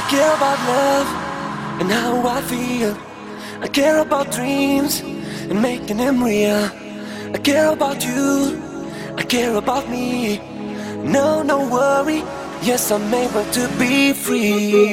care about love and how I feel. I care about dreams and making them real. I care about you, I care about me. No, no worry, yes, I'm able to be free.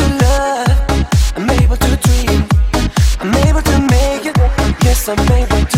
I'm able to